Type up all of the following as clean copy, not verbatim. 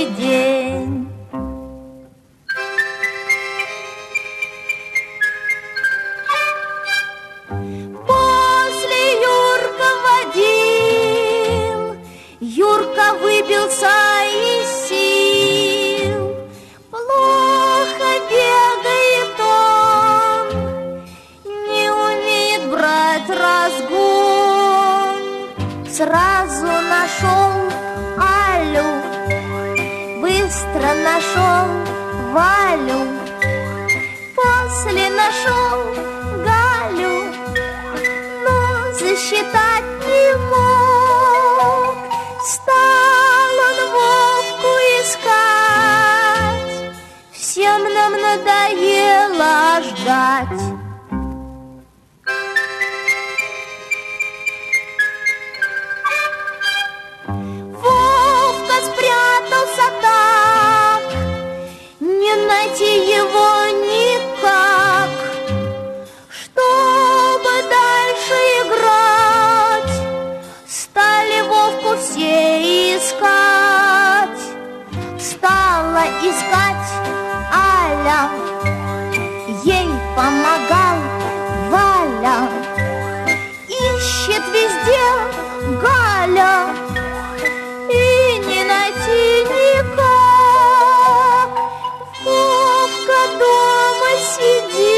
каждый день. После Юрка водил, Юрка выбился из сил. Плохо бегает он, не умеет брать разгон. Сразу нашел Алю, быстро нашел Валю, после нашел Галю, но засчитать не мог. Стал он Вовку искать, всем нам надоело ждать. Вовка спрятался так, не найти его никак. Чтобы дальше играть, стали Вовку все искать. Стала искать Аля, ей помогал Валя. Ищет везде Галя, и не найти никак. Вовка дома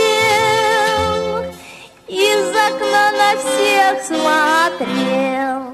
сидел, из окна на всех смотрел.